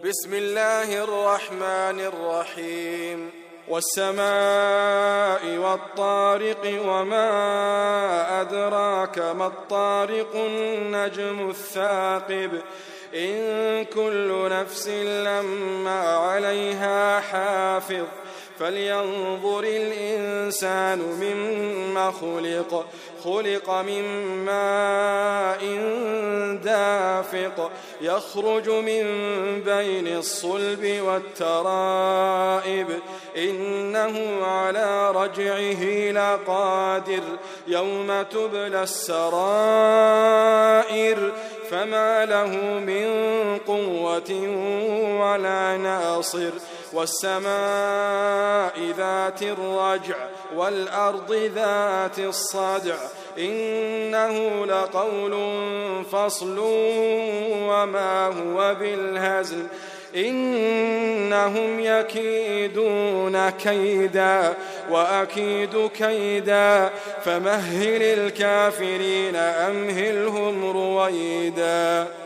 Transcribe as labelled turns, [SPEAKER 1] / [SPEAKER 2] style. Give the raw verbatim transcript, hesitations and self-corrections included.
[SPEAKER 1] بسم الله الرحمن الرحيم والسماء والطارق وما أدراك ما الطارق النجم الثاقب إن كل نفس لما عليها حافظ فلينظر الإنسان مما خلق خلق من ماء دافق يخرج من بين الصلب والترائب إنه على رجعه لقادر يوم تبلى السرائر فما له من قوة ولا ناصر والسماء ذات الرجع والأرض ذات الصدع إنه لقول فصل وما هو بالهزل إنهم يكيدون كيدا وأكيد كيدا فمهل الكافرين أمهلهم رويدا.